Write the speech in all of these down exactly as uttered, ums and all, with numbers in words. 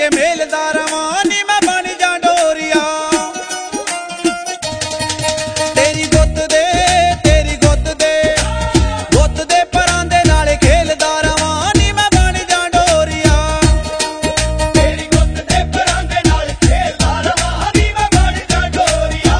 ਮੇਲਦਾ ਰਵਾਂ ਨੀ ਮੈਂ ਬਣ ਜਾ ਡੋਰੀਆ। ਤੇਰੀ ਗੁੱਤ ਦੇ ਤੇਰੀ ਗੁੱਤ ਦੇ ਗੁੱਤ ਦੇ ਪਰਾਂ ਦੇ ਨਾਲ ਖੇਲਦਾ ਰਵਾਂ ਨੀ ਮੈਂ ਬਣ ਜਾ ਡੋਰੀਆ। ਤੇਰੀ ਗੁੱਤ ਦੇ ਪਰਾਂ ਦੇ ਨਾਲ ਖੇਲਦਾ ਰਵਾਂ ਨੀ ਮੈਂ ਬਣ ਜਾ ਡੋਰੀਆ।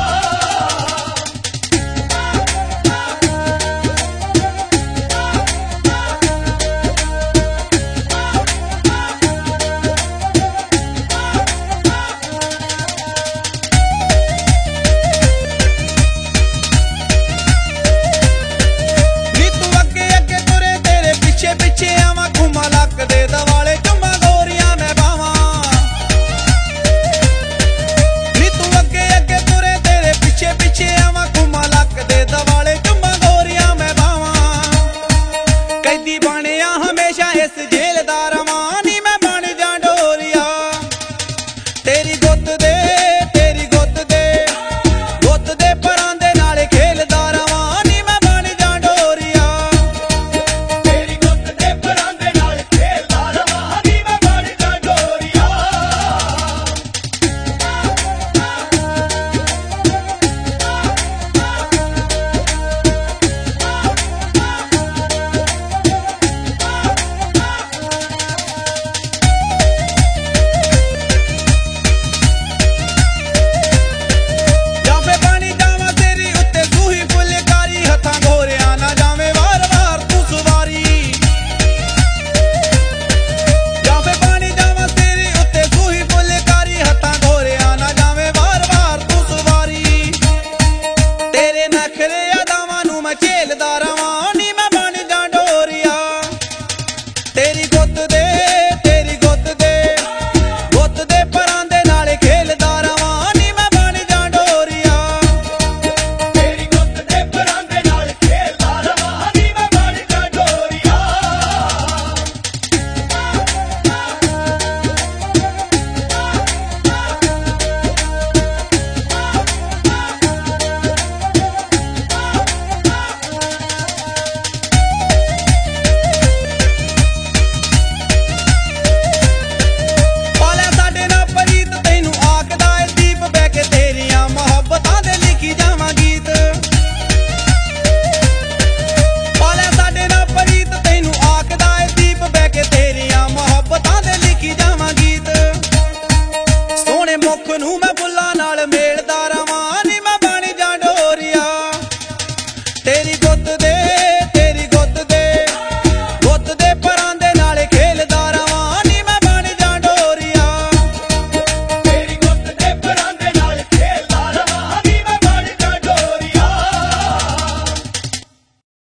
ਪਿੱਛੇ ਪਿੱਛੇ ਆਵਾਂ ਘੁੰਮਾ ਲੱਕ ਦੇ ਦਵਾਲੇ ਚੁੰਮਾਂ ਗੋਰੀਆਂ ਮੈਂ ਬਾਵਾਂ। ਨੀ ਤੂੰ ਅੱਗੇ ਅੱਗੇ ਤੁਰੇ ਤੇਰੇ ਪਿੱਛੇ ਪਿੱਛੇ ਆਵਾਂ ਘੁੰਮਾ ਲੱਕ ਦੇ ਦਵਾਲੇ ਚੁੰਮਾਂ ਗੋਰੀਆਂ ਮੈਂ ਬਾਵਾਂ। ਕੈਦੀ ਬਣਿਆ ਹਮੇਸ਼ਾ ਇਸ ਜੇਲ੍ਹ ਦਾ ਰਵਾਂ ਨੀ ਮੈਂ ਬਣ ਜਾ ਡੋਰੀਆ। ਤੇਰੀ ਗੁੱਤ ਦੇ ਤੇਰੀ ਗੁੱਤ ਦੇ ਗੁੱਤ ਦੇ ਪਰਾਂ ਦੇ ਨਾਲ ਖੇਲਦਾ ਰਵਾਂ ਨੀ ਮੈਂ ਬਣ ਜਾ ਡੋਰੀਆ। ਤੇਰੀ ਗੁੱਤ ਦੇ ਪਰਾਂ ਦੇ ਨਾਲ ਖੇਲਦਾ ਰਵਾਂ ਨੀ ਮੈਂ ਬਣ ਜਾ ਡੋਰੀਆ। ਜਾਂ ਫੇ ਪਾਣੀ ਜਾਵਾਂ ਤੇਰੀ ਉੱਤੇ ਸੂਹੀ ਫੁਲਕਾਰੀ ਹੱਥਾਂ ਗੋਰਿਆਂ ਨਾ ਜਾਵੇਂ ਵਾਰ ਵਾਰ ਤੂੰ ਸਵਾਰੀ। ਜਾਂ ਫੇ ਪਾਣੀ ਜਾਵਾਂ ਤੇਰੀ ਉੱਤੇ ਸੂਹੀ ਫੁਲਕਾਰੀ ਹੱਥਾਂ ਗੋਰਿਆਂ ਨਾ ਜਾਵੇਂ ਵਾਰ ਵਾਰ ਤੂੰ ਸਵਾਰੀ। ਤੇਰੇ ਨਖਰੇ ਅਦਾਵਾਂ ਨੂੰ ਮੈਂ ਝੇਲਦਾ ਰਵਾਂ ਨੀ ਮੈਂ ਬਣ ਜਾ ਡੋਰੀਆ। ਤੇਰੀ ਗੁੱਤ ਦੇ ਤੇਰੀ ਗੁੱਤ ਦੇ ਗੁੱਤ ਦੇ ਪਰਾਂ ਦੇ ਨਾਲ ਖੇਲਦਾ ਰਵਾਂ ਨੀ ਮੈਂ ਬਣ ਜਾ ਡੋਰੀਆ। ਤੇਰੀ ਗੁੱਤ ਦੇ ਪਰਾਂ ਦੇ ਨਾਲ ਖੇਲਦਾ ਰਵਾਂ ਨੀ ਮੈਂ ਬਣ ਜਾ ਡੋਰੀਆ। ਪਾਲਿਆ ਸਾਡੇ ਨਾਲ ਪ੍ਰੀਤ ਤੈਨੂੰ ਆਖਦਾ ਏ ਦੀਪ ਬਹਿ ਕੇ ਤੇਰੀਆਂ ਮੁਹੱਬਤਾਂ ਦੇ ਲਿਖੀ ਜਾਵਾਂ ਗੀਤ। ਪਾਲਿਆ ਸਾਡੇ ਨਾਲ ਪ੍ਰੀਤ ਤੈਨੂੰ ਆਖਦਾ ਏ ਦੀਪ ਬਹਿ ਕੇ ਤੇਰੀਆਂ ਮੁਹੱਬਤਾਂ ਦੇ ਲਿਖੀ ਜਾਵਾਂ ਗੀਤ। ਸੋਹਣੇ ਮੁੱਖ ਨੂੰ ਮੈਂ ਬੁੱਲਾ